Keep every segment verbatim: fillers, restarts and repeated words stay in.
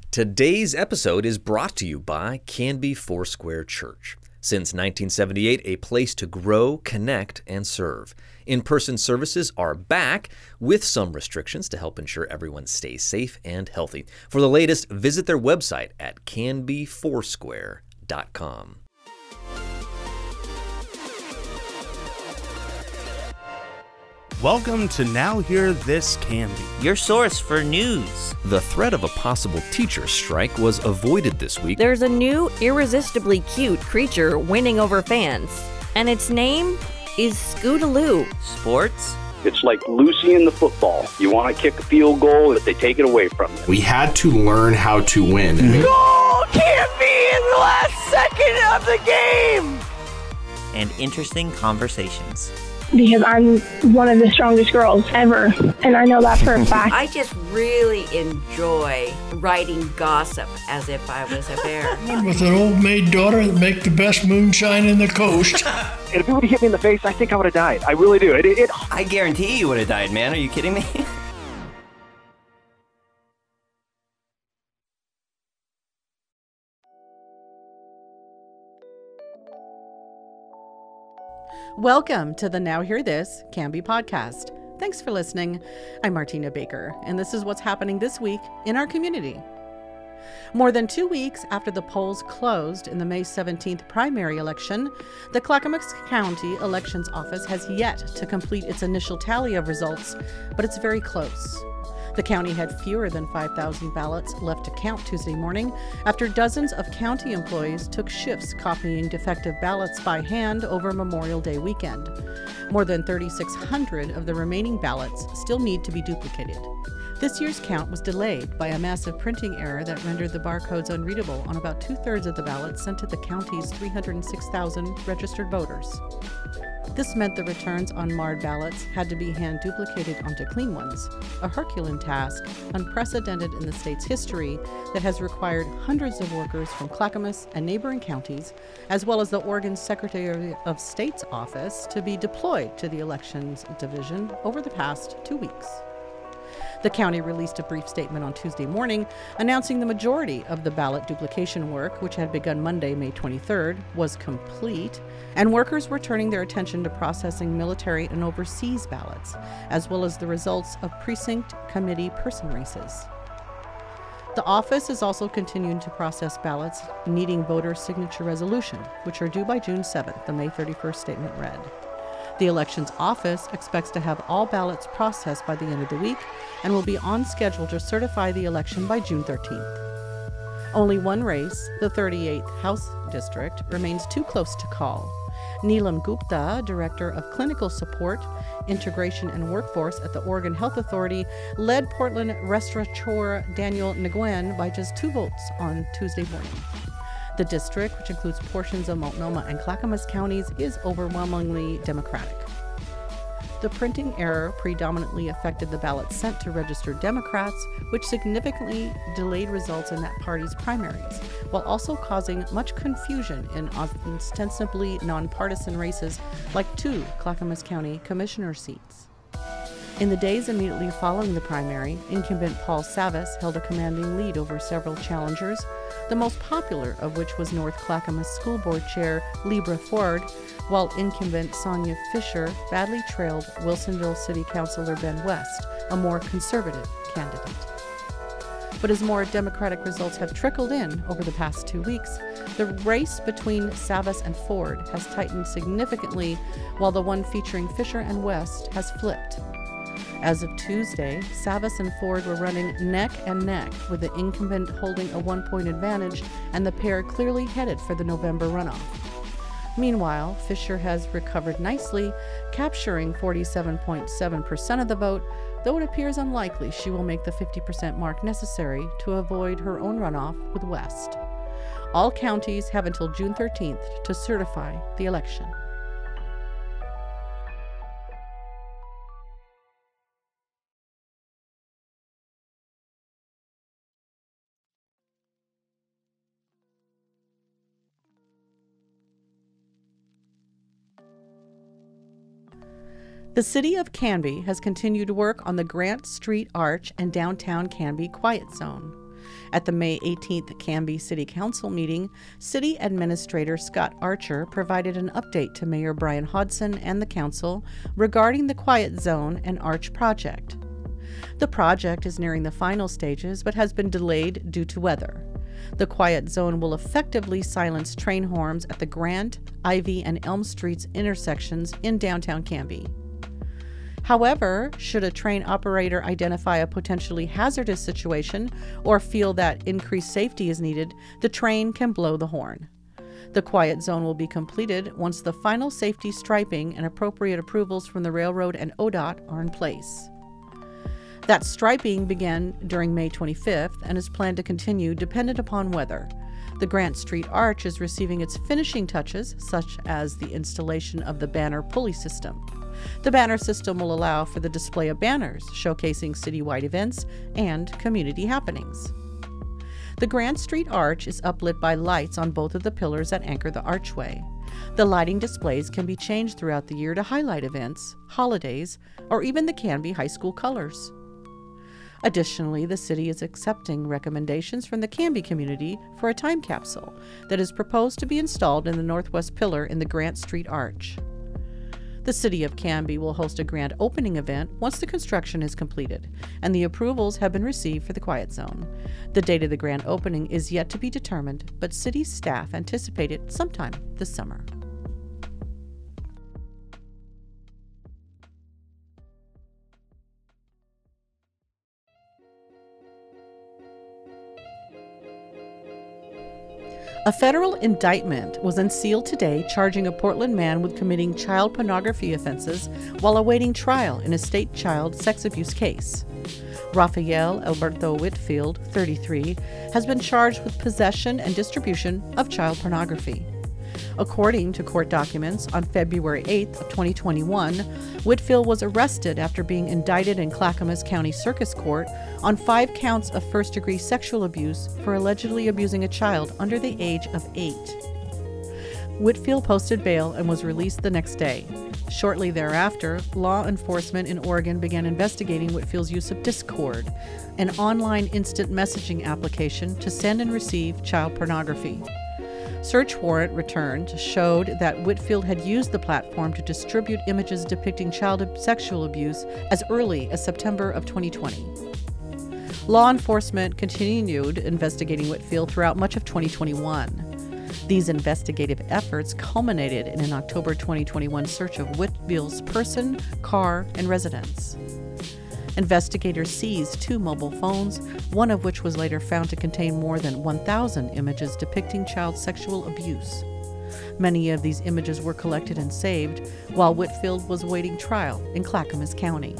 Today's episode is brought to you by Canby Foursquare Church. Since nineteen seventy-eight, a place to grow, connect, and serve. In-person services are back with some restrictions to help ensure everyone stays safe and healthy. For the latest, visit their website at canby foursquare dot com. Welcome to Now Hear This Canby, your source for news. The threat of a possible teacher strike was avoided this week. There's a new, irresistibly cute creature winning over fans, and its name is Scootaloo. Sports? It's like Lucy in the football. You want to kick a field goal, if they take it away from you. We had to learn how to win. Goal can't be in the last second of the game! And interesting conversations. Because I'm one of the strongest girls ever, and I know that for a fact. I just really enjoy writing gossip as if I was a bear. With an old maid daughter that make the best moonshine in the coast. And if it would have hit me in the face, I think I would have died. I really do. It, it, it... I guarantee you would have died, man. Are you kidding me? Welcome to the Now Hear This Canby podcast. Thanks for listening. I'm Martina Baker, and this is what's happening this week in our community. More than two weeks after the polls closed in the May seventeenth primary election, the Clackamas County Elections Office has yet to complete its initial tally of results, but it's very close. The county had fewer than five thousand ballots left to count Tuesday morning after dozens of county employees took shifts copying defective ballots by hand over Memorial Day weekend. More than thirty-six hundred of the remaining ballots still need to be duplicated. This year's count was delayed by a massive printing error that rendered the barcodes unreadable on about two-thirds of the ballots sent to the county's three hundred six thousand registered voters. This meant the returns on marred ballots had to be hand duplicated onto clean ones, a Herculean task unprecedented in the state's history that has required hundreds of workers from Clackamas and neighboring counties, as well as the Oregon Secretary of State's office, to be deployed to the Elections Division over the past two weeks. The county released a brief statement on Tuesday morning announcing the majority of the ballot duplication work, which had begun Monday, May twenty-third, was complete, and workers were turning their attention to processing military and overseas ballots, as well as the results of precinct committee person races. The office is also continuing to process ballots needing voter signature resolution, which are due by June seventh, the May thirty-first statement read. The Elections Office expects to have all ballots processed by the end of the week and will be on schedule to certify the election by June thirteenth. Only one race, the thirty-eighth House District, remains too close to call. Neelam Gupta, Director of Clinical Support, Integration and Workforce at the Oregon Health Authority, led Portland restaurateur Daniel Nguyen by just two votes on Tuesday morning. The district, which includes portions of Multnomah and Clackamas counties, is overwhelmingly Democratic. The printing error predominantly affected the ballots sent to registered Democrats, which significantly delayed results in that party's primaries, while also causing much confusion in ostensibly nonpartisan races like two Clackamas County commissioner seats. In the days immediately following the primary, incumbent Paul Savas held a commanding lead over several challengers, the most popular of which was North Clackamas School Board Chair Libra Ford, while incumbent Sonia Fisher badly trailed Wilsonville City Councilor Ben West, a more conservative candidate. But as more Democratic results have trickled in over the past two weeks, the race between Savas and Ford has tightened significantly, while the one featuring Fisher and West has flipped. As of Tuesday, Savas and Ford were running neck and neck, with the incumbent holding a one-point advantage and the pair clearly headed for the November runoff. Meanwhile, Fisher has recovered nicely, capturing forty-seven point seven percent of the vote, though it appears unlikely she will make the fifty percent mark necessary to avoid her own runoff with West. All counties have until June thirteenth to certify the election. The City of Canby has continued work on the Grant Street Arch and downtown Canby Quiet Zone. At the May eighteenth Canby City Council meeting, City Administrator Scott Archer provided an update to Mayor Brian Hodson and the council regarding the Quiet Zone and Arch project. The project is nearing the final stages but has been delayed due to weather. The Quiet Zone will effectively silence train horns at the Grant, Ivy, and Elm Streets intersections in downtown Canby. However, should a train operator identify a potentially hazardous situation or feel that increased safety is needed, the train can blow the horn. The Quiet Zone will be completed once the final safety striping and appropriate approvals from the railroad and O D O T are in place. That striping began during May twenty-fifth and is planned to continue dependent upon weather. The Grant Street Arch is receiving its finishing touches, such as the installation of the banner pulley system. The banner system will allow for the display of banners showcasing citywide events and community happenings. The Grant Street Arch is uplit by lights on both of the pillars that anchor the archway. The lighting displays can be changed throughout the year to highlight events, holidays, or even the Canby High School colors. Additionally, the city is accepting recommendations from the Canby community for a time capsule that is proposed to be installed in the northwest pillar in the Grant Street Arch. The City of Canby will host a grand opening event once the construction is completed, and the approvals have been received for the Quiet Zone. The date of the grand opening is yet to be determined, but city staff anticipate it sometime this summer. A federal indictment was unsealed today charging a Portland man with committing child pornography offenses while awaiting trial in a state child sex abuse case. Rafael Alberto Whitfield, thirty-three, has been charged with possession and distribution of child pornography. According to court documents, on February eighth of twenty twenty-one, Whitfield was arrested after being indicted in Clackamas County Circus Court on five counts of first-degree sexual abuse for allegedly abusing a child under the age of eight. Whitfield posted bail and was released the next day. Shortly thereafter, law enforcement in Oregon began investigating Whitfield's use of Discord, an online instant messaging application to send and receive child pornography. Search warrant returned showed that Whitfield had used the platform to distribute images depicting child sexual abuse as early as September of twenty twenty. Law enforcement continued investigating Whitfield throughout much of twenty twenty-one. These investigative efforts culminated in an October twenty twenty-one search of Whitfield's person, car, and residence. Investigators seized two mobile phones, one of which was later found to contain more than one thousand images depicting child sexual abuse. Many of these images were collected and saved while Whitfield was awaiting trial in Clackamas County.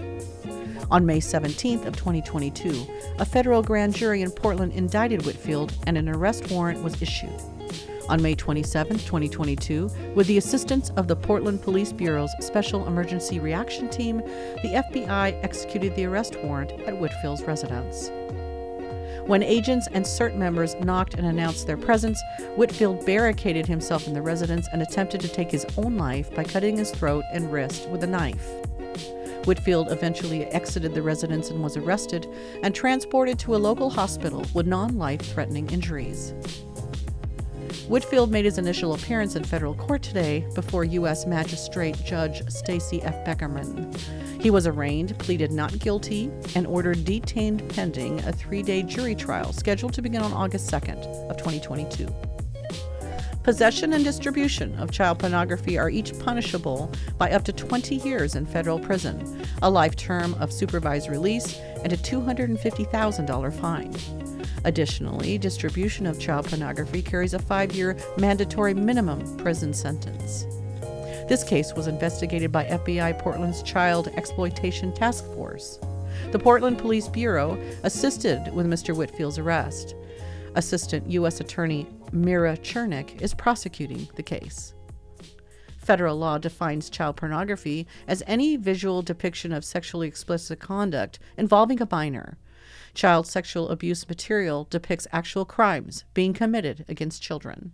On May seventeenth of twenty twenty-two, a federal grand jury in Portland indicted Whitfield and an arrest warrant was issued. On May twenty-seventh, twenty twenty-two, with the assistance of the Portland Police Bureau's Special Emergency Reaction Team, the F B I executed the arrest warrant at Whitfield's residence. When agents and CERT members knocked and announced their presence, Whitfield barricaded himself in the residence and attempted to take his own life by cutting his throat and wrist with a knife. Whitfield eventually exited the residence and was arrested and transported to a local hospital with non-life-threatening injuries. Whitfield made his initial appearance in federal court today before U S Magistrate Judge Stacey F. Beckerman. He was arraigned, pleaded not guilty, and ordered detained pending a three-day jury trial scheduled to begin on August second of twenty twenty-two. Possession and distribution of child pornography are each punishable by up to twenty years in federal prison, a life term of supervised release, and a two hundred fifty thousand dollars fine. Additionally, distribution of child pornography carries a five-year mandatory minimum prison sentence. This case was investigated by F B I Portland's Child Exploitation Task Force. The Portland Police Bureau assisted with Mister Whitfield's arrest. Assistant U S Attorney Mira Chernick is prosecuting the case. Federal law defines child pornography as any visual depiction of sexually explicit conduct involving a minor. Child sexual abuse material depicts actual crimes being committed against children.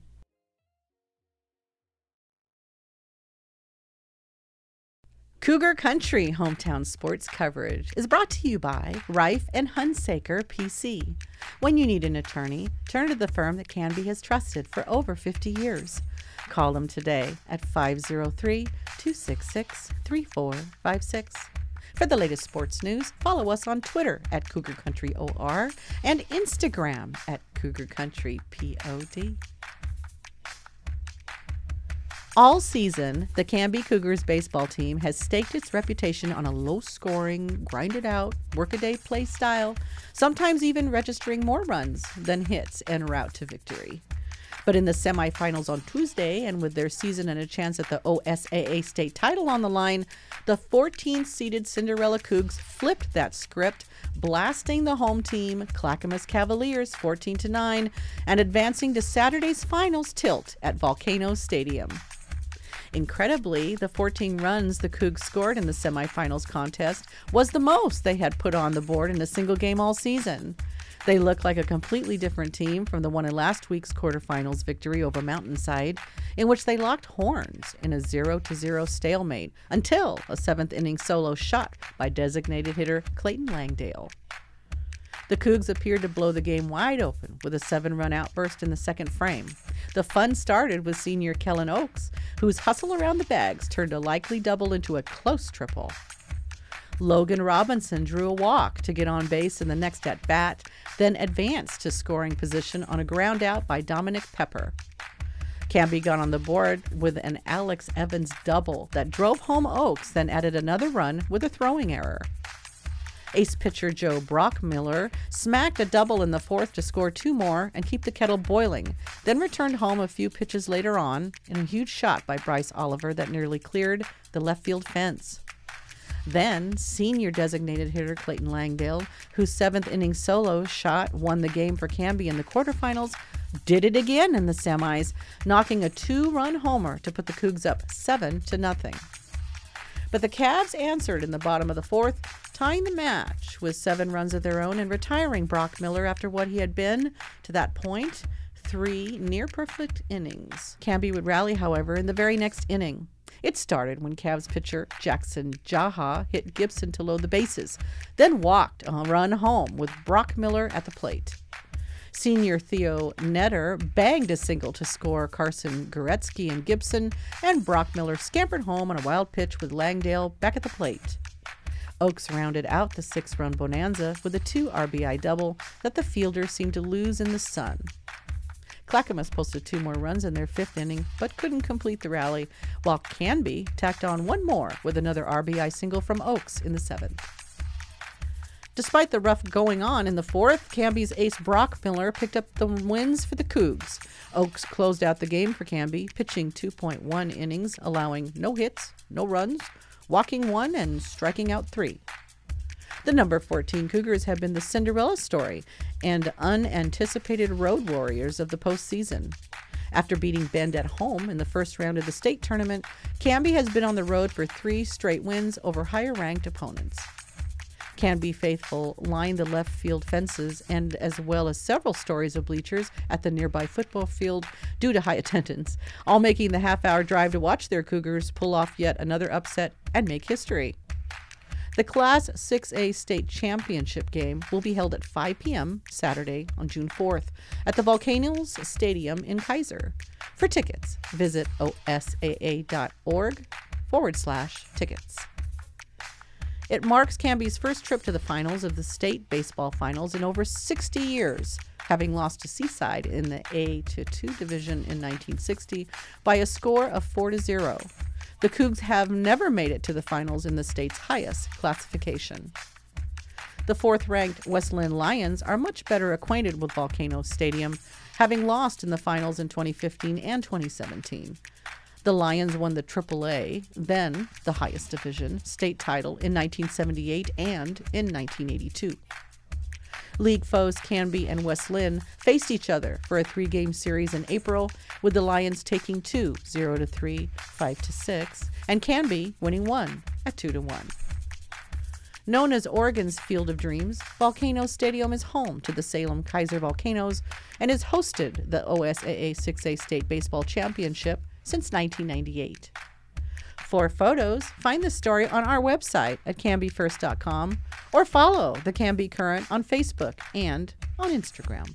Cougar Country hometown sports coverage is brought to you by Reif and Hunsaker P C. When you need an attorney, turn to the firm that Canby has trusted for over fifty years. Call them today at five oh three, two six six, three four five six. For the latest sports news, follow us on Twitter at Cougar Country O R and Instagram at Cougar Country P O D. All season, the Canby Cougars baseball team has staked its reputation on a low-scoring, grinded-out, work-a-day play style, sometimes even registering more runs than hits en route to victory. But in the semifinals on Tuesday, and with their season and a chance at the O S A A state title on the line, the fourteenth-seeded Cinderella Cougs flipped that script, blasting the home team, Clackamas Cavaliers, fourteen to nine, and advancing to Saturday's finals tilt at Volcano Stadium. Incredibly, the fourteen runs the Cougs scored in the semifinals contest was the most they had put on the board in a single game all season. They look like a completely different team from the one in last week's quarterfinals victory over Mountainside, in which they locked horns in a zero to zero stalemate until a seventh inning solo shot by designated hitter Clayton Langdale. The Cougs appeared to blow the game wide open with a seven-run outburst in the second frame. The fun started with senior Kellen Oakes, whose hustle around the bags turned a likely double into a close triple. Logan Robinson drew a walk to get on base in the next at-bat, then advanced to scoring position on a ground out by Dominic Pepper. Canby got on the board with an Alex Evans double that drove home Oakes, then added another run with a throwing error. Ace pitcher Joe Brockmiller smacked a double in the fourth to score two more and keep the kettle boiling, then returned home a few pitches later on in a huge shot by Bryce Oliver that nearly cleared the left field fence. Then, senior designated hitter Clayton Langdale, whose seventh inning solo shot won the game for Canby in the quarterfinals, did it again in the semis, knocking a two-run homer to put the Cougs up seven to nothing. But the Cavs answered in the bottom of the fourth, tying the match with seven runs of their own and retiring Brockmiller after what he had been, to that point, three near-perfect innings. Canby would rally, however, in the very next inning. It started when Cavs pitcher Jackson Jaha hit Gibson to load the bases, then walked a run home with Brockmiller at the plate. Senior Theo Netter banged a single to score Carson Goretzky and Gibson, and Brockmiller scampered home on a wild pitch with Langdale back at the plate. Oakes rounded out the six-run bonanza with a two R B I double that the fielder seemed to lose in the sun. Clackamas posted two more runs in their fifth inning, but couldn't complete the rally, while Canby tacked on one more with another R B I single from Oakes in the seventh. Despite the rough going on in the fourth, Canby's ace Brockmiller picked up the wins for the Cougs. Oakes closed out the game for Canby, pitching two point one innings, allowing no hits, no runs, walking one, and striking out three. The number fourteen Cougars have been the Cinderella story and unanticipated road warriors of the postseason. After beating Bend at home in the first round of the state tournament, Canby has been on the road for three straight wins over higher-ranked opponents. Canby faithful lined the left field fences, and as well as several stories of bleachers at the nearby football field due to high attendance, all making the half-hour drive to watch their Cougars pull off yet another upset and make history. The Class six A state championship game will be held at five p.m. Saturday on June fourth at the Volcanoes Stadium in Kaiser. For tickets, visit osaa.org forward slash tickets. It marks Canby's first trip to the finals of the state baseball finals in over sixty years, having lost to Seaside in the A two division in nineteen sixty by a score of four to zero. The Cougs have never made it to the finals in the state's highest classification. The fourth-ranked West Linn Lions are much better acquainted with Volcano Stadium, having lost in the finals in twenty fifteen and twenty seventeen. The Lions won the triple A, then the highest division, state title in nineteen seventy-eight and in nineteen eighty-two. League foes Canby and West Linn faced each other for a three-game series in April, with the Lions taking two, zero to three, five to six, and Canby winning one at two to one. Known as Oregon's Field of Dreams, Volcano Stadium is home to the Salem Kaiser Volcanoes and has hosted the O S A A six A State Baseball Championship since nineteen ninety-eight. For photos, find the story on our website at canby first dot com or follow the Canby Current on Facebook and on Instagram.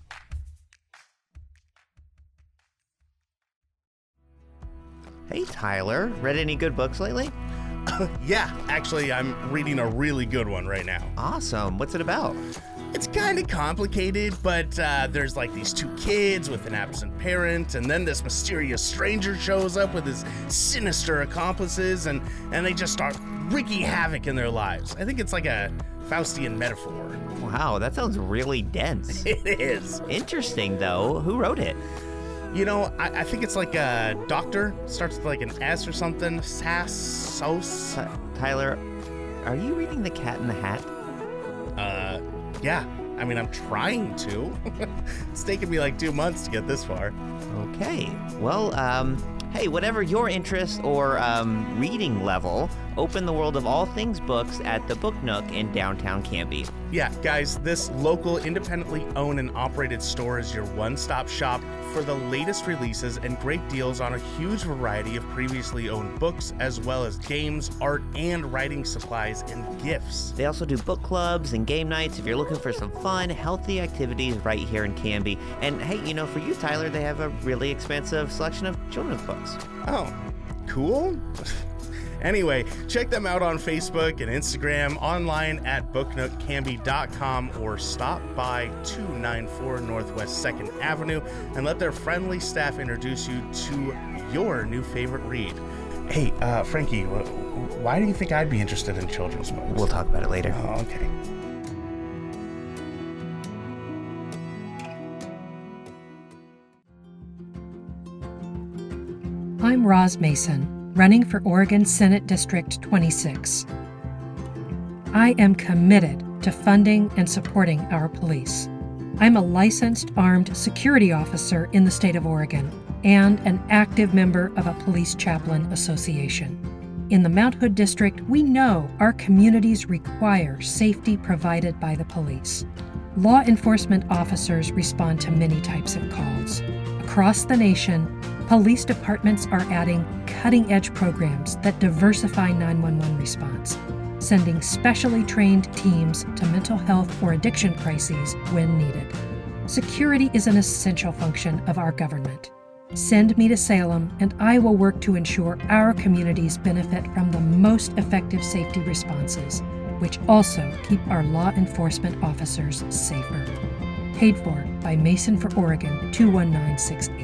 Hey, Tyler, read any good books lately? Yeah, actually, I'm reading a really good one right now. Awesome. What's it about? It's kind of complicated, but uh, there's like these two kids with an absent parent, and then this mysterious stranger shows up with his sinister accomplices, and, and they just start wreaking havoc in their lives. I think it's like a Faustian metaphor. Wow, that sounds really dense. It is. Interesting, though. Who wrote it? You know, I, I think it's like a doctor. Starts with like an S or something. Sass, Sos. T- Tyler, are you reading The Cat in the Hat? Uh, yeah. I mean, I'm trying to. It's taken me like two months to get this far. Okay. Well, um, hey, whatever your interest or um, reading level, open the world of all things books at the Book Nook in downtown Canby. Yeah, guys, this local, independently owned and operated store is your one-stop shop for the latest releases and great deals on a huge variety of previously owned books, as well as games, art, and writing supplies and gifts. They also do book clubs and game nights if you're looking for some fun, healthy activities right here in Canby. And hey, you know, for you, Tyler, they have a really expansive selection of children's books. Oh, cool. Anyway, check them out on Facebook and Instagram, online at book nook canby dot com, or stop by two ninety-four Northwest second Avenue and let their friendly staff introduce you to your new favorite read. Hey, uh, Frankie, wh- why do you think I'd be interested in children's books? We'll talk about it later. Oh, okay. I'm Roz Mason, running for Oregon Senate District twenty-six. I am committed to funding and supporting our police. I'm a licensed armed security officer in the state of Oregon and an active member of a police chaplain association. In the Mount Hood District, we know our communities require safety provided by the police. Law enforcement officers respond to many types of calls. Across the nation, police departments are adding cutting-edge programs that diversify nine one one response, sending specially trained teams to mental health or addiction crises when needed. Security is an essential function of our government. Send me to Salem, and I will work to ensure our communities benefit from the most effective safety responses, which also keep our law enforcement officers safer. Paid for by Mason for Oregon two one nine six eight.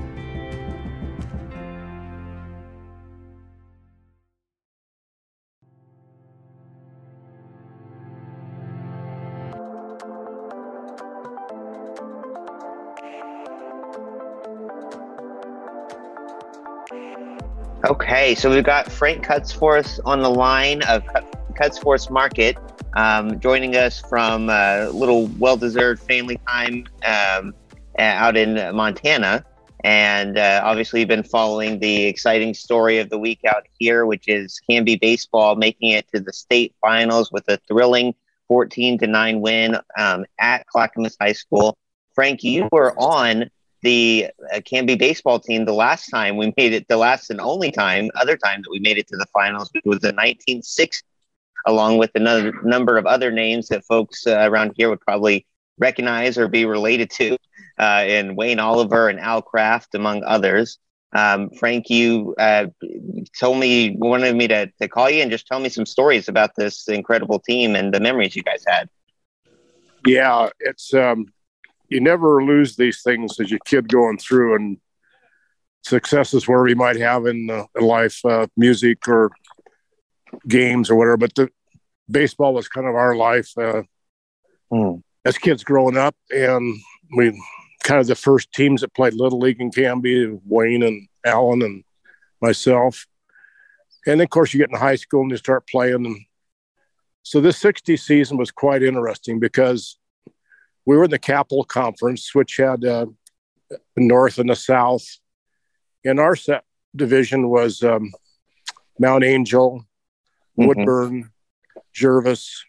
Okay, so we've got Frank Cutsforth on the line of Cutsforth Market, um, joining us from a uh, little well-deserved family time um, out in Montana. And uh, obviously you've been following the exciting story of the week out here, which is Canby baseball making it to the state finals with a thrilling fourteen to nine win um, at Clackamas High School. Frank, you were on the uh, Canby baseball team the last time we made it, the last and only time, other time that we made it to the finals, which was in nineteen sixty, along with another number of other names that folks uh, around here would probably recognize or be related to, uh, in Wayne Oliver and Al Kraft, among others. Um, Frank, you uh, told me you wanted me to, to call you and just tell me some stories about this incredible team and the memories you guys had. Yeah, it's um, you never lose these things as your kid going through, and successes where we might have in, uh, in life, uh, music or games or whatever. But the baseball was kind of our life uh, mm. as kids growing up, and we kind of the first teams that played Little League in Canby, Wayne and Alan and myself. And of course you get in high school and you start playing. And so this sixty season was quite interesting because we were in the Capital Conference, which had uh, the North and the South. And our set division was um, Mount Angel, mm-hmm. Woodburn, Jervis,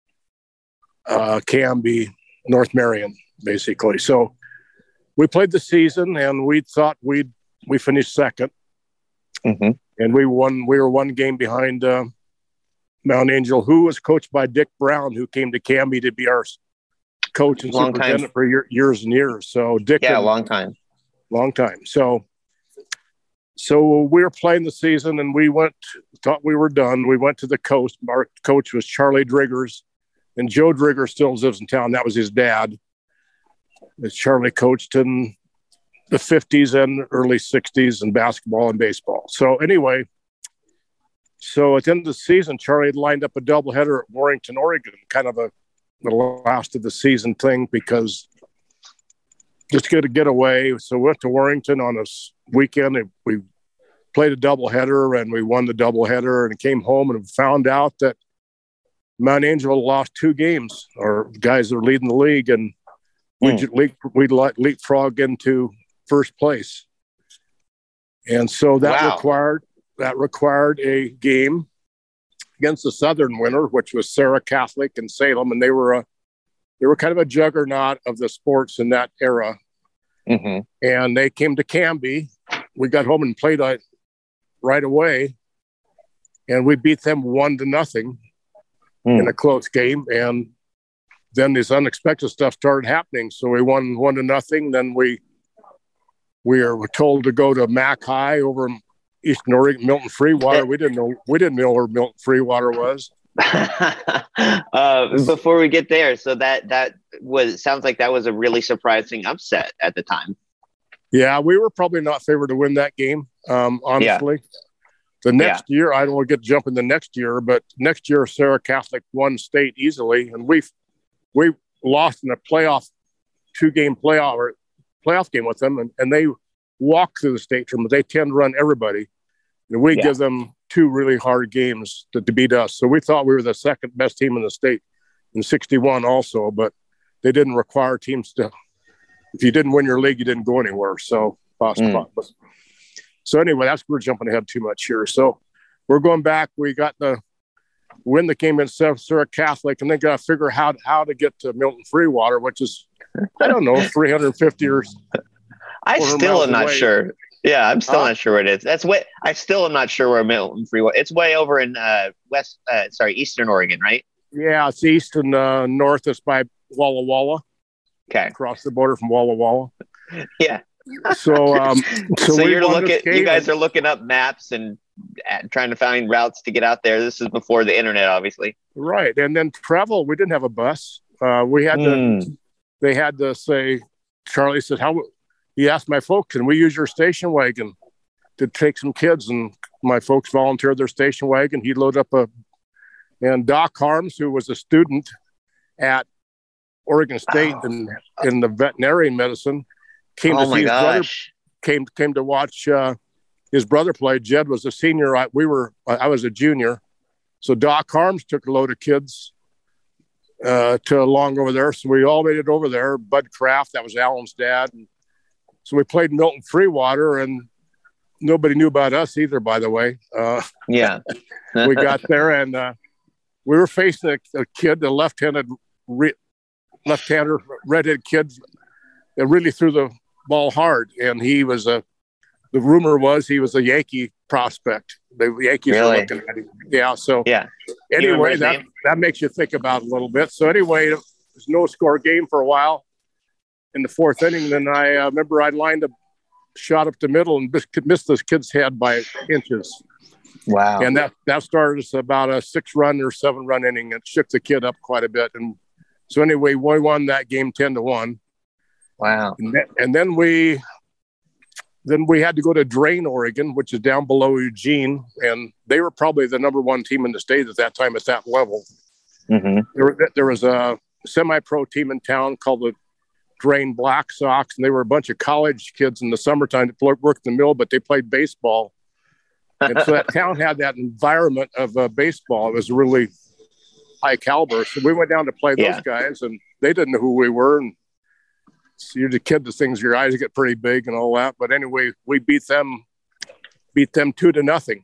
uh, Canby, North Marion, basically. So we played the season, and we thought we'd we finished second. Mm-hmm. and we won. We were one game behind uh, Mount Angel, who was coached by Dick Brown, who came to Canby to be our coach and long superintendent time. for year, years and years. So Dick, yeah, and, long time, long time. So, so we were playing the season, and we went. Thought we were done. We went to the coast. Our coach was Charlie Driggers, and Joe Drigger still lives in town. That was his dad. Charlie coached in the fifties and early sixties in basketball and baseball. So anyway, so at the end of the season, Charlie had lined up a doubleheader at Warrington, Oregon, kind of a the last of the season thing, because just to get a getaway. So we went to Warrington on this weekend, and we played a doubleheader, and we won the doubleheader, and came home and found out that Mount Angel lost two games. Our guys are leading the league, and we mm. leap, we leapfrog into first place. And so that wow. required that required a game against the Southern winner, which was Sarah Catholic in Salem, and they were a they were kind of a juggernaut of the sports in that era. Mm-hmm. And they came to Canby. We got home and played uh, right away, and we beat them one to nothing mm. in a close game. And then this unexpected stuff started happening. So we won one to nothing. Then we we were told to go to Mac High over in Eastern Oregon, Milton Freewater. We didn't know we didn't know where Milton Freewater was. uh, before we get there, so that that was sounds like that was a really surprising upset at the time. Yeah, we were probably not favored to win that game. Um, honestly, yeah. the next yeah. year I don't want to get jumping the next year, but next year Sarah Catholic won state easily, and we we lost in a playoff two game playoff or playoff game with them, and, and they walk through the state tournament. They tend to run everybody, and we yeah. give them two really hard games to, to beat us. So we thought we were the second best team in the state in sixty-one also, but they didn't require teams to, if you didn't win your league, you didn't go anywhere. So, mm. so anyway, that's, we're jumping ahead too much here. So we're going back. We got the win the game in Sarah Catholic, and then got to figure out how, how to get to Milton Freewater, which is, I don't know, three hundred fifty or I still am not away. sure. Yeah, I'm still uh, not sure where it is. That's way. I still am not sure where Milton Freewater. It's way over in uh, west. Uh, sorry, Eastern Oregon, right? Yeah, it's east and uh, north. It's by Walla Walla. Okay, across the border from Walla Walla. Yeah. So, um, so, so we you're looking. You guys and, are looking up maps and uh, trying to find routes to get out there. This is before the internet, obviously. Right, and then travel. We didn't have a bus. Uh, we had mm. to. They had to say. Charlie said, "How?" He asked my folks, "Can we use your station wagon to take some kids?" And my folks volunteered their station wagon. He loaded up a, and Doc Harms, who was a student at Oregon State oh. in, in the veterinary medicine, came oh to my see his gosh. brother, came, came to watch uh, his brother play. Jed was a senior. I, we were, I was a junior. So Doc Harms took a load of kids uh, to along over there. So we all made it over there. Bud Kraft, that was Alan's dad. And so we played Milton Freewater, and nobody knew about us either, by the way. Uh, yeah. We got there, and uh, we were facing a, a kid, the left-handed, re- left-hander, redhead kid that really threw the ball hard. And he was a, the rumor was he was a Yankee prospect. The Yankees really? were looking at him. Yeah. So yeah. Anyway, that, that makes you think about it a little bit. So anyway, it was no score game for a while. In the fourth inning, then I uh, remember I lined a shot up the middle and missed this kid's head by inches. Wow. And that, that started us about a six run or seven run inning. It shook the kid up quite a bit. And so anyway, we won that game ten to one. Wow. And then, and then we, then we had to go to Drain, Oregon, which is down below Eugene. And they were probably the number one team in the state at that time at that level. Mm-hmm. There, there was a semi-pro team in town called the Drain Black Sox, and they were a bunch of college kids in the summertime that worked the mill, but they played baseball. And so that town had that environment of uh, baseball. It was really high caliber. So we went down to play those yeah. guys, and they didn't know who we were. And so you're the kid, the things, your eyes get pretty big and all that. But anyway, we beat them, beat them two to nothing.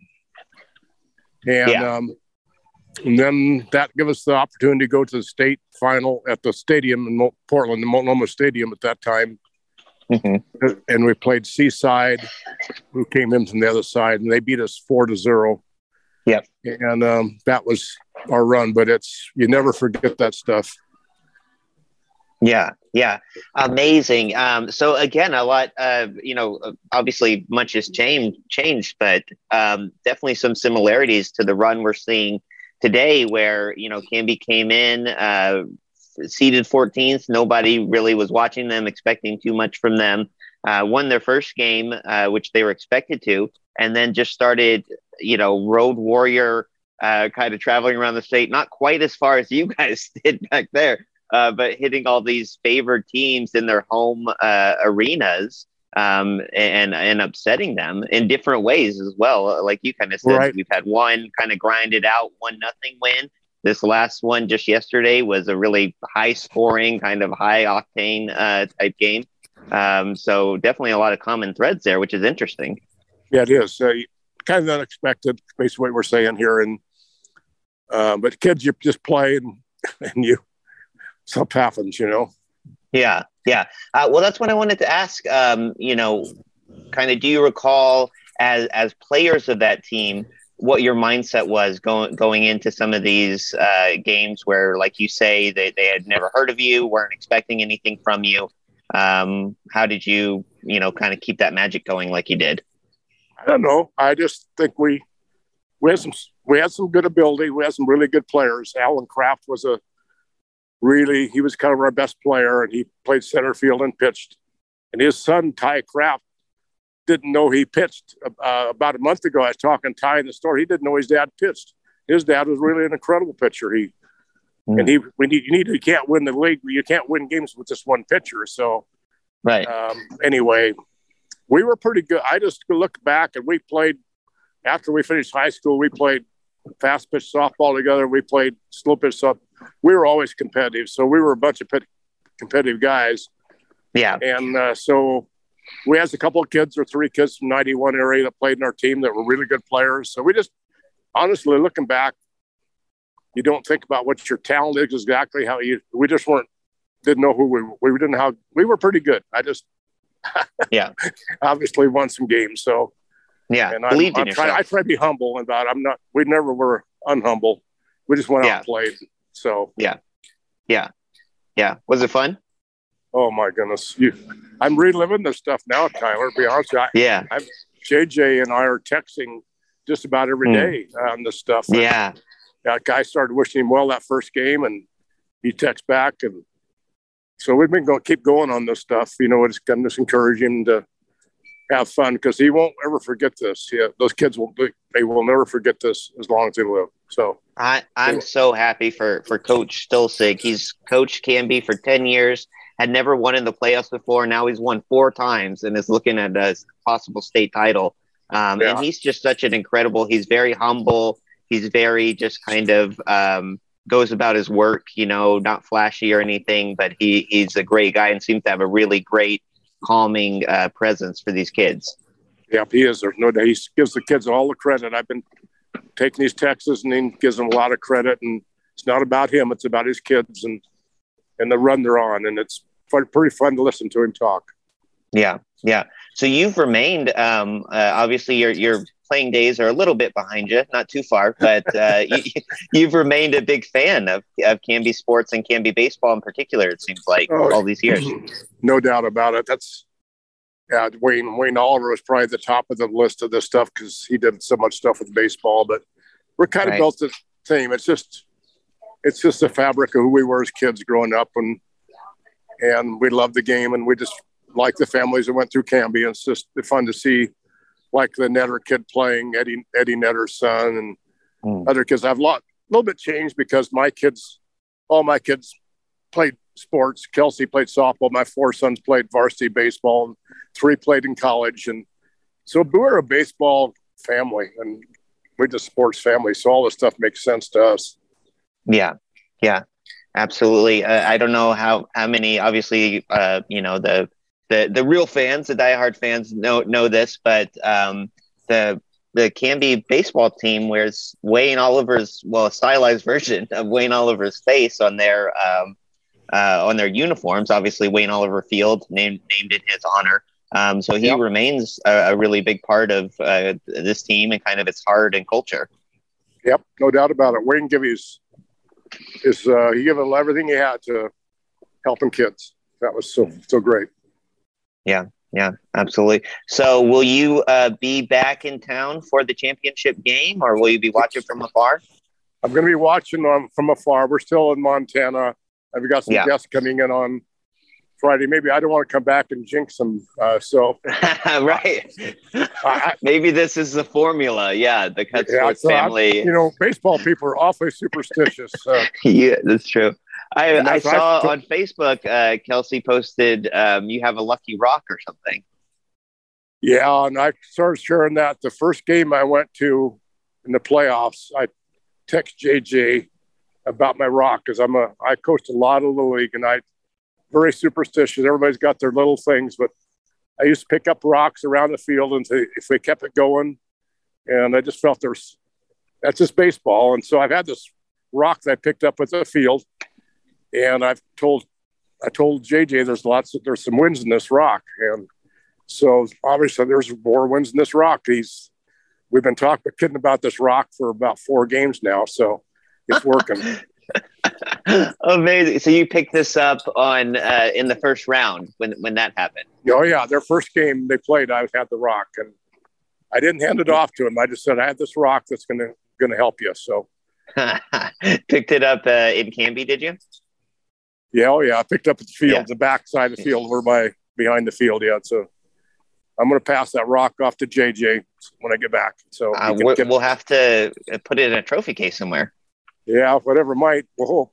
And, yeah. um, and then that gave us the opportunity to go to the state final at the stadium in Portland, the Multnomah Stadium at that time. Mm-hmm. And we played Seaside, who came in from the other side, and they beat us four to zero. Yep. And um, that was our run, but it's, you never forget that stuff. Yeah. Yeah. Amazing. Um, so again, a lot, uh, you know, obviously much has changed, changed, but um, definitely some similarities to the run we're seeing today where, you know, Canby came in, uh, seeded fourteenth. Nobody really was watching them, expecting too much from them. Uh, won their first game, uh, which they were expected to, and then just started, you know, road warrior, uh, kind of traveling around the state, not quite as far as you guys did back there, uh, but hitting all these favored teams in their home uh, arenas um, and and upsetting them in different ways as well. Like you kind of said, right. We've had one kind of grinded out, one nothing win. This last one just yesterday was a really high scoring, kind of high octane uh, type game. Um, so definitely a lot of common threads there, which is interesting. Yeah, it is. Uh, kind of unexpected, basically what we're saying here. And uh, but kids, you just play and, and you stuff happens, you know. Yeah, yeah. Uh, well, that's what I wanted to ask. Um, you know, kind of, do you recall as as players of that team what your mindset was going going into some of these uh, games where, like you say, they, they had never heard of you, weren't expecting anything from you? Um, how did you, you know, kind of keep that magic going like you did? I don't know. I just think we we had some we had some good ability. We had some really good players. Alan Kraft was a really he was kind of our best player, and he played center field and pitched. And his son Ty Kraft didn't know he pitched uh, about a month ago. I was talking to Ty in the store. He didn't know his dad pitched. His dad was really an incredible pitcher. He mm. and he we need you need you can't win the league. You can't win games with just one pitcher. So right. Um, anyway, we were pretty good. I just look back and we played after we finished high school. We played fast pitch softball together. We played slow pitch softball. We were always competitive. So we were a bunch of pit- competitive guys. Yeah, and uh, so. We had a couple of kids or three kids from ninety-one area that played in our team that were really good players. So we just, honestly, looking back, you don't think about what your talent is exactly how you, we just weren't, didn't know who we were. We didn't know how, we were pretty good. I just, yeah, obviously won some games. So, yeah, and I'm, I'm trying, I try to be humble about it. I'm not, we never were unhumble. We just went yeah. out and played. So, yeah, yeah, yeah. Was it fun? Oh my goodness. You, I'm reliving this stuff now, Tyler, to be honest with you. Yeah. I'm, J J and I are texting just about every day mm. on this stuff. And yeah. That guy started wishing him well that first game, and he texts back. And so we've been going, keep going on this stuff. You know, it's going to just encourage him to have fun because he won't ever forget this. Yeah, those kids will, they will never forget this as long as they live. So I, I'm so happy for, for Coach Stolzig. He's coached Canby for ten years. Had never won in the playoffs before. Now he's won four times and is looking at a possible state title. Um, yeah. And he's just such an incredible, he's very humble. He's very just kind of um, goes about his work, you know, not flashy or anything, but he he's a great guy and seems to have a really great calming uh, presence for these kids. Yeah, he is. There's no doubt. He gives the kids all the credit. I've been taking these texts and he gives them a lot of credit. And it's not about him. It's about his kids and, and the run they're on. And it's fun, pretty fun to listen to him talk. Yeah. Yeah. So you've remained, um, uh, obviously your, your playing days are a little bit behind you, not too far, but uh, you, you've remained a big fan of, of Canby sports and Canby baseball in particular, it seems like, oh, all these years. No doubt about it. That's, yeah, Wayne, Wayne Oliver was probably the top of the list of this stuff because he did so much stuff with baseball, but we're kind of right. built the same. It's just, it's just the fabric of who we were as kids growing up, and and we loved the game, and we just like the families that went through Canby. And it's just fun to see, like the Netter kid playing, Eddie Eddie Netter's son, and mm. other kids. I've a lot, little bit changed because my kids, all my kids played sports. Kelsey played softball. My four sons played varsity baseball, and three played in college. And so we're a baseball family, and we're just sports family. So all this stuff makes sense to us. Yeah, yeah, absolutely. Uh, I don't know how how many. Obviously, uh, you know the the the real fans, the diehard fans know know this, but um, the the Canby baseball team wears Wayne Oliver's, well, a stylized version of Wayne Oliver's face on their um, uh, on their uniforms. Obviously, Wayne Oliver Field named named in his honor. Um, so he yep. remains a, a really big part of uh, this team and kind of its heart and culture. Yep, no doubt about it. Wayne gave his, his uh, he gave everything he had to helping kids. That was so so great. Yeah, yeah, absolutely. So will you uh, be back in town for the championship game, or will you be watching from afar? I'm going to be watching um, from afar. We're still in Montana. I've got some yeah. guests coming in on Friday. Maybe I don't want to come back and jinx them. Uh, so, right. I, Maybe this is the formula. Yeah, the Cuts yeah, Forth so family. I'm, you know, baseball people are awfully superstitious. Uh, yeah, that's true. I, I saw I, on Facebook, uh, Kelsey posted, um, you have a lucky rock or something. Yeah, and I started sharing that. The first game I went to in the playoffs, I text J J about my rock because I'm a I coached a lot of the league, and I very superstitious. Everybody's got their little things, but I used to pick up rocks around the field, and to, if they kept it going, and I just felt there's that's just baseball. And so I've had this rock that I picked up at the field, and I've told I told J J there's lots of there's some wins in this rock, and so obviously there's more wins in this rock. He's we've been talking kidding about this rock for about four games now, so it's working. Amazing. So you picked this up on uh, in the first round when when that happened. Oh yeah, their first game they played, I had the rock, and I didn't hand it off to him. I just said I had this rock that's gonna gonna help you. So picked it up uh, in Canby, did you? Yeah, oh yeah, I picked up at the field, yeah. the back side of the field, over by behind the field. Yeah, so I'm gonna pass that rock off to J J when I get back. So uh, we'll, get... we'll have to put it in a trophy case somewhere. Yeah, whatever might. We'll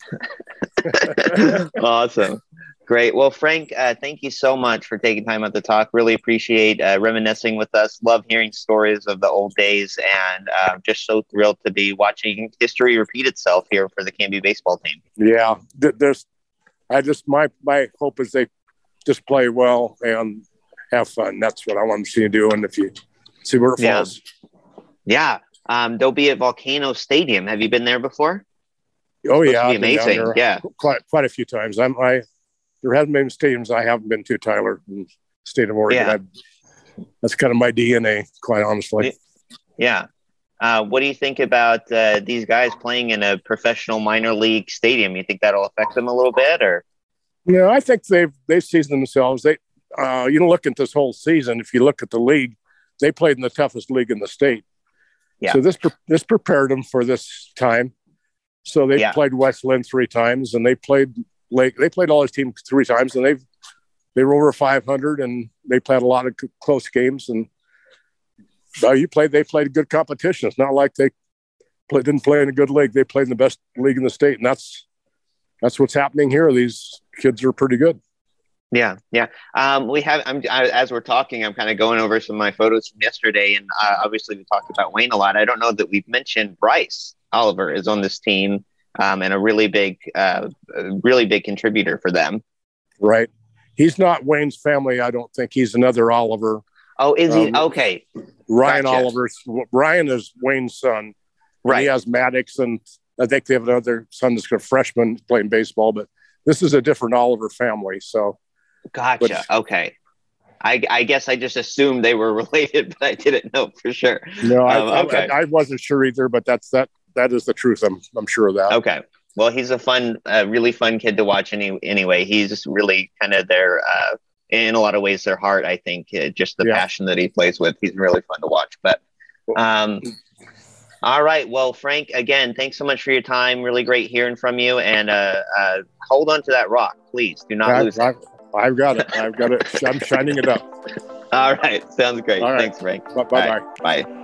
hope. Awesome. Great. Well, Frank, uh, thank you so much for taking time out to talk. Really appreciate uh, reminiscing with us. Love hearing stories of the old days, and uh, just so thrilled to be watching history repeat itself here for the Canby baseball team. Yeah, there's. I just my my hope is they just play well and have fun. That's what I want to see you do, and if you see where it falls. Yeah. yeah. Um, they'll be at Volcano Stadium. Have you been there before? Oh yeah, be amazing. Yeah, quite quite a few times. I'm I there hasn't been stadiums I haven't been to, Tyler, in the state of Oregon. Yeah. That's kind of my D N A, quite honestly. Yeah. Uh, what do you think about uh, these guys playing in a professional minor league stadium? You think that'll affect them a little bit, or? Yeah, I think they've they've seasoned themselves. They, uh, you know, look at this whole season. If you look at the league, they played in the toughest league in the state. Yeah. So this this prepared them for this time. So they yeah. played West Lynn three times, and they played Lake. They played all his teams three times, and they've they were over five hundred, and they played a lot of c- close games. And uh, you played. They played good competition. It's not like they play, didn't play in a good league. They played in the best league in the state, and that's that's what's happening here. These kids are pretty good. Yeah, yeah. Um, we have. I'm I, as we're talking, I'm kind of going over some of my photos from yesterday, and uh, obviously we talked about Wayne a lot. I don't know that we've mentioned Bryce Oliver is on this team, um, and a really big, uh, a really big contributor for them. Right. He's not Wayne's family. I don't think he's another Oliver. Oh, is he? Um, okay. Ryan Gotcha. Oliver. Ryan is Wayne's son. Right. He has Maddox, and I think they have another son that's a freshman playing baseball. But this is a different Oliver family. So. Gotcha. But, okay. I, I guess I just assumed they were related, but I didn't know for sure. No, I, um, okay. I, I wasn't sure either, but that's that. That is the truth. I'm I'm sure of that. Okay. Well, he's a fun, uh, really fun kid to watch. Any anyway, he's really kind of their, uh, in a lot of ways, their heart. I think uh, just the yeah. passion that he plays with. He's really fun to watch. But, um, all right. Well, Frank, again, thanks so much for your time. Really great hearing from you. And uh, uh, hold on to that rock, please. Do not I, lose I, it. I've got it. I've got it. I'm shining it up. All right. Sounds great. All right. Thanks, Frank. Bye-bye. Right. Bye.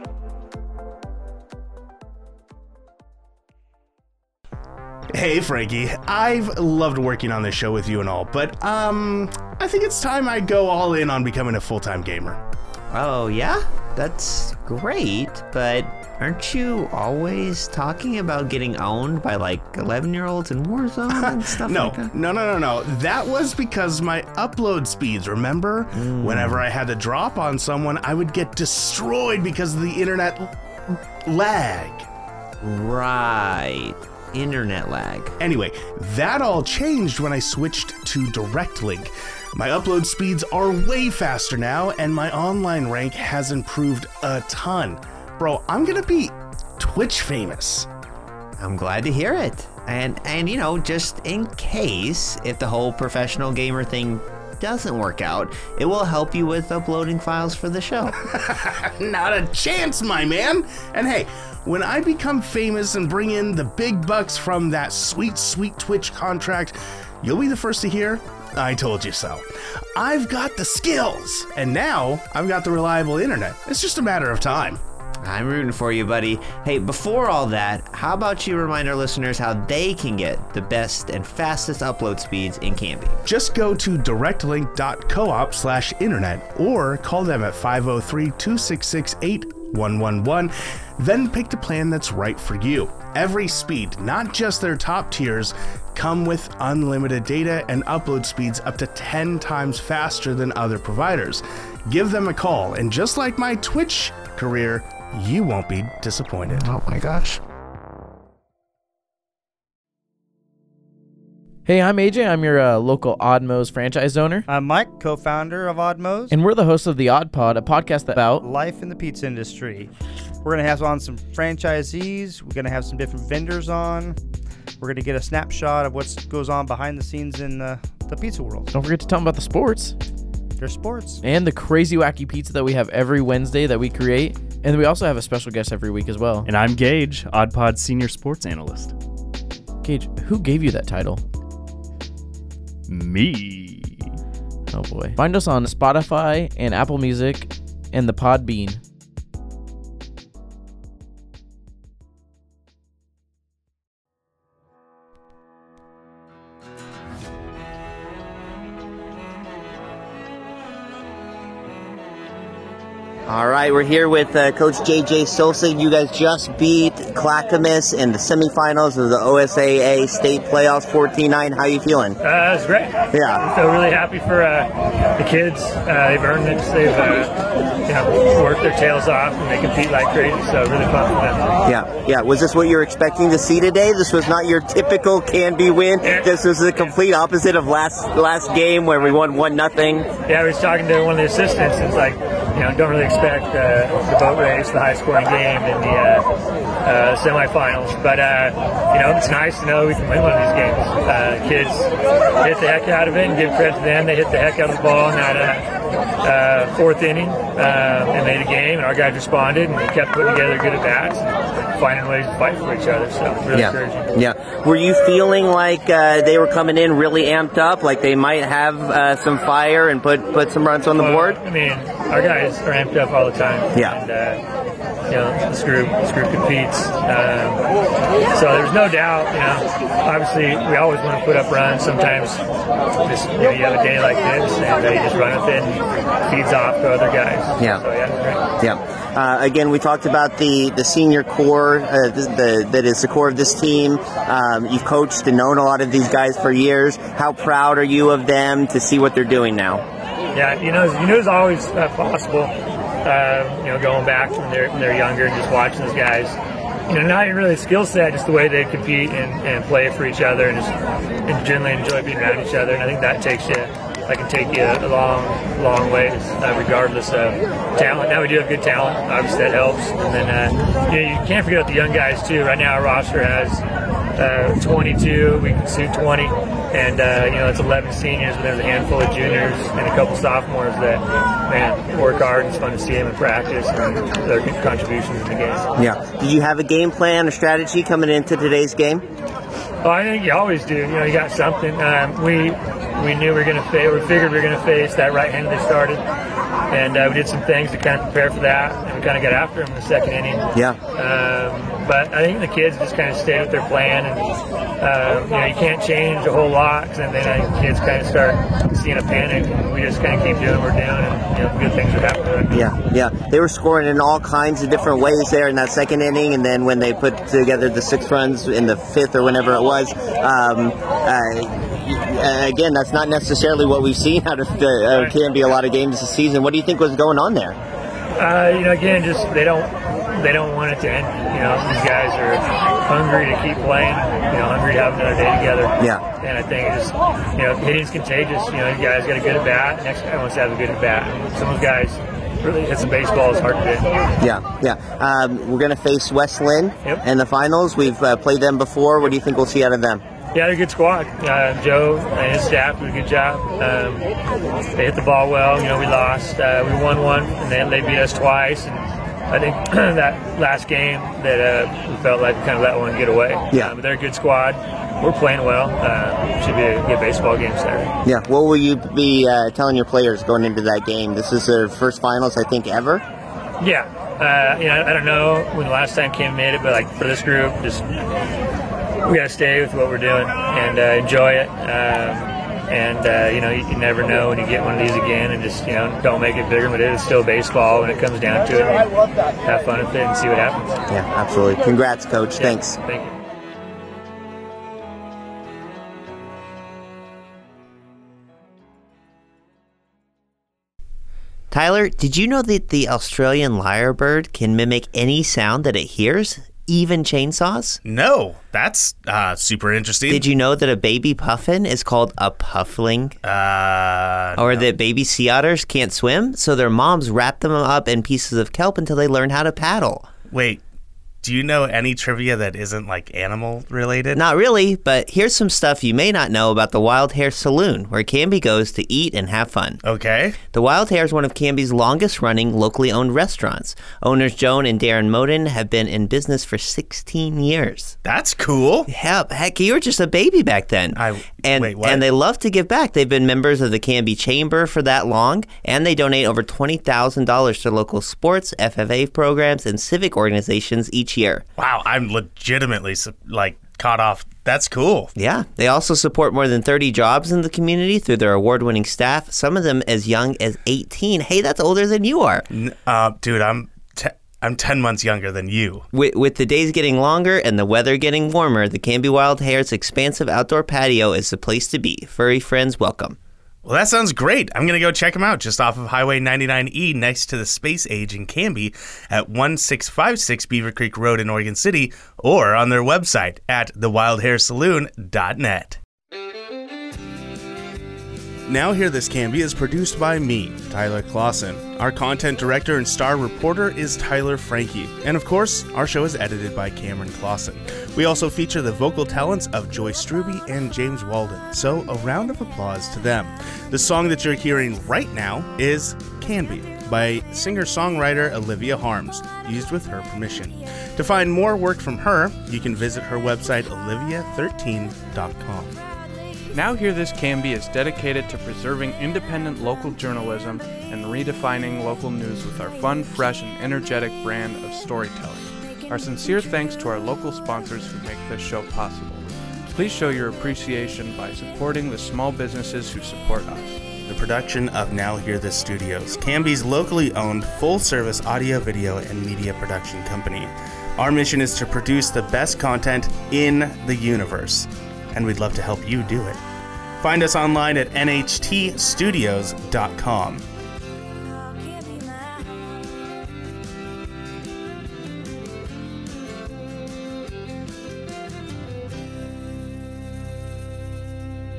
Hey, Frankie. I've loved working on this show with you and all, but um, I think it's time I go all in on becoming a full-time gamer. Oh, yeah? That's great, but aren't you always talking about getting owned by like eleven-year-olds in Warzone and stuff no, like that? No, no, no, no. That was because my upload speeds, remember? Mm. Whenever I had to drop on someone, I would get destroyed because of the internet lag. Right. internet lag. Anyway, that all changed when I switched to DirectLink. My upload speeds are way faster now, and my online rank has improved a ton. Bro, I'm gonna be Twitch famous. I'm glad to hear it. And, and you know, just in case, if the whole professional gamer thing doesn't work out, it will help you with uploading files for the show. Not a chance, my man. And hey, when I become famous and bring in the big bucks from that sweet, sweet Twitch contract, you'll be the first to hear, I told you so. I've got the skills, and now I've got the reliable internet. It's just a matter of time. I'm rooting for you, buddy. Hey, before all that, how about you remind our listeners how they can get the best and fastest upload speeds in Canby? Just go to directlink.coop slash internet or call them at five oh three, two six six, eight one one one. Then pick the plan that's right for you. Every speed, not just their top tiers, come with unlimited data and upload speeds up to ten times faster than other providers. Give them a call, and just like my Twitch career, you won't be disappointed. Oh my gosh. Hey, I'm A J. I'm your uh, local Oddmos franchise owner. I'm Mike, co-founder of Oddmos. And we're the hosts of The Odd Pod, a podcast about life in the pizza industry. We're going to have on some franchisees. We're going to have some different vendors on. We're going to get a snapshot of what goes on behind the scenes in the, the pizza world. Don't forget to tell them about the sports. There's sports. And the crazy wacky pizza that we have every Wednesday that we create. And we also have a special guest every week as well. And I'm Gage, OddPod's senior sports analyst. Gage, who gave you that title? Me. Oh boy. Find us on Spotify and Apple Music and the Podbean. All right, we're here with uh, Coach J J Sosa. You guys just beat Clackamas in the semifinals of the O S A A state playoffs, fourteen nine. How are you feeling? Uh, it's great. Yeah. I feel really happy for uh, the kids. Uh, they've earned it. They've uh, you know, worked their tails off, and they compete like crazy, so really fun for them. Yeah, yeah. Was this what you were expecting to see today? This was not your typical Canby win. Yeah. This was the complete opposite of last last game where we won one nothing. Yeah, I was talking to one of the assistants. It's like, you know, don't really expect uh, the boat race, the high-scoring game in the uh, uh, semifinals. But, uh, you know, it's nice to know we can win one of these games. Uh, kids hit the heck out of it, and give credit to them. They hit the heck out of the ball in that uh, uh, fourth inning uh, and made a game, and our guys responded, and we kept putting together good at-bats and finding ways to fight for each other. So, really yeah. encouraging. Yeah. Were you feeling like uh, they were coming in really amped up, like they might have uh, some fire and put, put some runs on the well, board? I mean, our guys are amped up all the time. Yeah. And, uh, you know, this group, this group competes. Um, so there's no doubt, you know, obviously we always want to put up runs. Sometimes just, you know, you have a day like this and uh, you just run with it and feeds off to other guys. Yeah. So, yeah, it's great. Yeah. Uh, again, we talked about the, the senior core uh, the, the, that is the core of this team. Um, you've coached and known a lot of these guys for years. How proud are you of them to see what they're doing now? Yeah, you know, you know, it's always uh, possible. Uh, you know, going back when they're when they're younger and just watching those guys. You know, not even really skill set, just the way they compete and, and play for each other, and just and generally enjoy being around each other. And I think that takes you, that can take you a long, long ways, uh, regardless of talent. Now we do have good talent, obviously that helps. And then uh, you know, you can't forget about the young guys too. Right now our roster has uh, twenty-two. We can suit twenty. And, uh, you know, it's eleven seniors, but there's a handful of juniors and a couple sophomores that, man, work hard. It's fun to see them in practice and their contributions in the game. Yeah. Did you have a game plan, a strategy coming into today's game? Well, I think you always do. You know, you got something. Um, we we knew we were going to face, we figured we were going to face that right hand they started. And uh, we did some things to kind of prepare for that. And we kind of got after them in the second inning. Yeah. Um, but I think the kids just kind of stayed with their plan. And, uh, you know, you can't change a whole lot because then I think the kids kind of start seeing a panic. And we just kind of keep doing what we're doing. And, you know, good things are happening. Yeah, yeah. They were scoring in all kinds of different ways there in that second inning. And then when they put together the six runs in the fifth or whenever it was, um, uh, again, that's not necessarily what we've seen out of the uh, Canby a lot of games this season. What do you think was going on there? Uh, you know, again, just they don't they don't want it to end. You know, these guys are hungry to keep playing. You know, hungry to have another day together. Yeah. And I think it's just, you know, hitting's contagious. You know, you guys got a good at bat. Next guy wants to have a good at bat. Some of those guys really hit some baseball. It's hard to hit. Yeah, yeah. Um, we're going to face West Lynn Yep. in the finals. We've uh, played them before. What do you think we'll see out of them? Yeah, they're a good squad. Uh, Joe and his staff did a good job. Um, they hit the ball well. You know, we lost. Uh, we won one, and then they beat us twice. And I think that last game that uh, we felt like we kind of let one get away. Yeah. Uh, but they're a good squad. We're playing well. Uh, should be a good baseball game Saturday. Yeah. What will you be uh, telling your players going into that game? This is their first finals, I think, ever. Yeah. Uh, you know, I don't know when the last time Cam made it, but like for this group, just we got to stay with what we're doing and uh, enjoy it. Um, and uh, you know, you, you never know when you get one of these again, and just you know, don't make it bigger. But it is still baseball when it comes down to it. Have fun with it and see what happens. Yeah, absolutely. Congrats, Coach. Yeah, Thanks. Thank you. Tyler, did you know that the Australian lyrebird can mimic any sound that it hears, even chainsaws? No, that's uh, super interesting. Did you know that a baby puffin is called a puffling? Uh, or no. that baby sea otters can't swim, so their moms wrap them up in pieces of kelp until they learn how to paddle? Wait, do you know any trivia that isn't like animal related? Not really, but here's some stuff you may not know about the Wild Hare Saloon, where Canby goes to eat and have fun. Okay. The Wild Hare is one of Canby's longest running locally owned restaurants. Owners Joan and Darren Moden have been in business for sixteen years. That's cool. Yeah, heck, you were just a baby back then. I and wait, what? and they love to give back. They've been members of the Canby Chamber for that long, and they donate over twenty thousand dollars to local sports, F F A programs, and civic organizations each year. Wow, I'm legitimately like caught off. That's cool. Yeah, they also support more than thirty jobs in the community through their award-winning staff, some of them as young as eighteen. Hey, that's older than you are. Uh, dude, I'm te- I'm ten months younger than you. With, with the days getting longer and the weather getting warmer, the Canby Wild Hare's expansive outdoor patio is the place to be. Furry friends welcome. Well, that sounds great. I'm going to go check them out just off of Highway ninety-nine E next to the Space Age in Canby at one six five six Beaver Creek Road in Oregon City, or on their website at the wild hare saloon dot net. Now Hear This Canby is produced by me, Tyler Clausen. Our content director and star reporter is Tyler Frankie. And of course, our show is edited by Cameron Clausen. We also feature the vocal talents of Joy Struby and James Walden, so a round of applause to them. The song that you're hearing right now is Canby by singer-songwriter Olivia Harms, used with her permission. To find more work from her, you can visit her website olivia thirteen dot com. Now Hear This Canby is dedicated to preserving independent local journalism and redefining local news with our fun, fresh, and energetic brand of storytelling. Our sincere thanks to our local sponsors who make this show possible. Please show your appreciation by supporting the small businesses who support us. The production of Now Hear This Studios, Canby's locally owned full-service audio, video, and media production company. Our mission is to produce the best content in the universe, and we'd love to help you do it. Find us online at N H T studios dot com.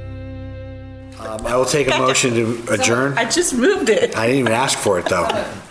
Um, I will take a motion to adjourn. I just moved it. I didn't even ask for it, though.